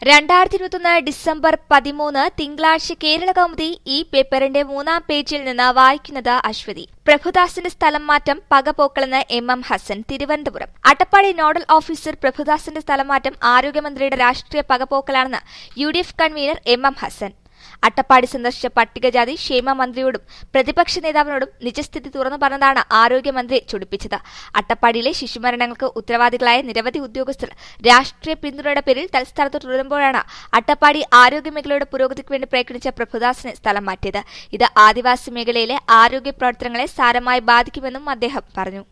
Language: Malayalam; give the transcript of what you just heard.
2021 ഡിസംബർ 13 തിങ്കളാഴ്ച കേരള കൗമുദി ഈ പേപ്പറിന്റെ 3-ാം പേജിൽ നിന്ന് വായിക്കുന്നത് അശ്വതി. പ്രഭുദാസിന്റെ സ്ഥലം മാറ്റം പകപോക്കലെന്ന് M Hassan. Thiruvananthapuram. Attappadi nodal officer പ്രഭുദാസിന്റെ സ്ഥലം മാറ്റം ആരോഗ്യമന്ത്രിയുടെ രാഷ്ട്രീയ പകപോക്കലാണെന്ന് UDF convener M Hassan. Attappadi സന്ദർശിച്ച പട്ടികജാതി ക്ഷേമ മന്ത്രിയോടും പ്രതിപക്ഷ നേതാവിനോടും നിജസ്ഥിതി തുറന്നു പറഞ്ഞതാണ് ആരോഗ്യമന്ത്രിയെ ചൊടിപ്പിച്ചത്. അട്ടപ്പാടിയിലെ ശിശുമരണങ്ങൾക്ക് ഉത്തരവാദികളായ നിരവധി ഉദ്യോഗസ്ഥർ രാഷ്ട്രീയ പിന്തുണയുടെ പേരിൽ തൽസ്ഥാനത്ത് തുടരുമ്പോഴാണ് അട്ടപ്പാടി ആരോഗ്യമേഖലയുടെ പുരോഗതിക്ക് വേണ്ടി പ്രയത്നിച്ച പ്രഭുദാസിനെ സ്ഥലം മാറ്റിയത്. ഇത് ആദിവാസി മേഖലയിലെ ആരോഗ്യ പ്രവർത്തനങ്ങളെ സാരമായി ബാധിക്കുമെന്നും അദ്ദേഹം പറഞ്ഞു.